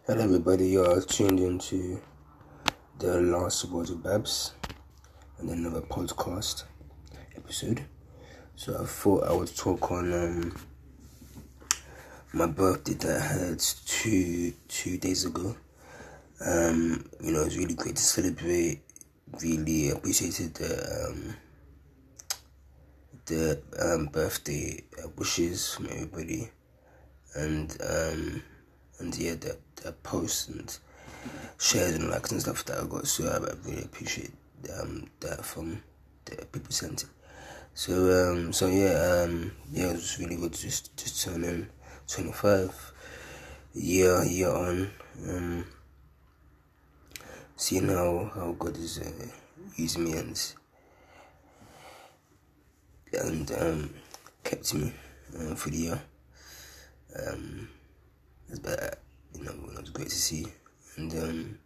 Hello everybody, you're tuned into the last words of Babs and another podcast episode. So I thought I would talk on my birthday that I had two days ago. It was really great to celebrate. Really appreciated the birthday wishes from everybody, and yeah, that posts and shares and likes and stuff that I got. So I really appreciate that from the people sent it. So yeah, it was really good just turning 25 year on, seeing how God is using me and kept me for the year. It was great to see, and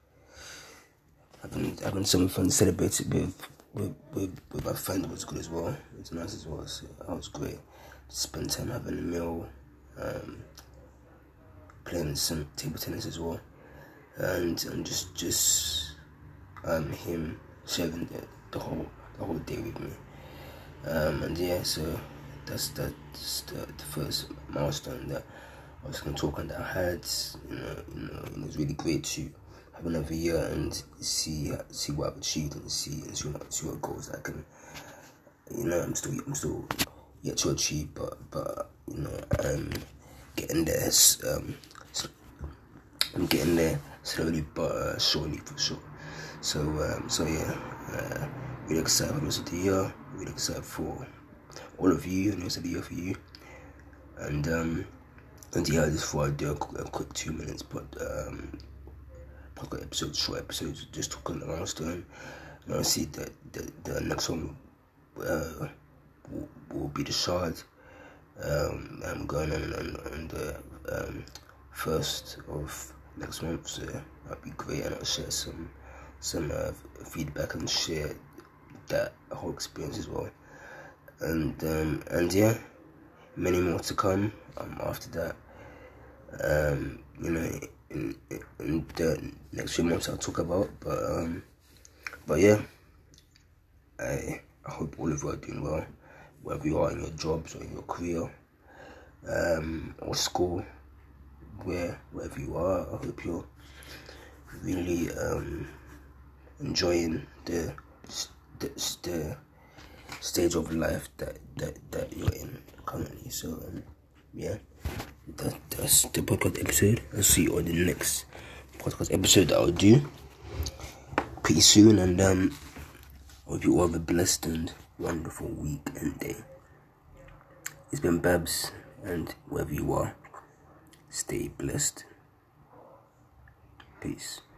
having some fun to celebrate it with my friend was good as well. It was nice as well. So that was great to spend time having a meal, playing some table tennis as well, and just him sharing the whole day with me. And yeah, so that's the first milestone that I was going to talk on that I had. It was really great to have another year and see what I've achieved and see what goals I can. I'm still yet to achieve, but I'm getting there. I'm getting there slowly but surely, for sure. So yeah, really excited for the rest of the year. Really excited for all of you and the rest of the year for you. And yeah, I just thought I'd do a quick 2 minutes, but podcast episode, short episodes, just talking the milestone. And I see that the next one will be the Shard. I'm going on the first of next month, so that'd be great, and I'll share some feedback and share that whole experience as well. And yeah, many more to come after that. In the next few months I'll talk about, but yeah, I hope all of you are doing well, wherever you are in your jobs or in your career, or school, wherever you are. I hope you're really enjoying the stage of life that you're in currently. So yeah, that's the podcast episode. I'll see you on the next podcast episode that I'll do pretty soon, and hope you all have a blessed and wonderful week and day. It's been Babs, and wherever you are, stay blessed. Peace.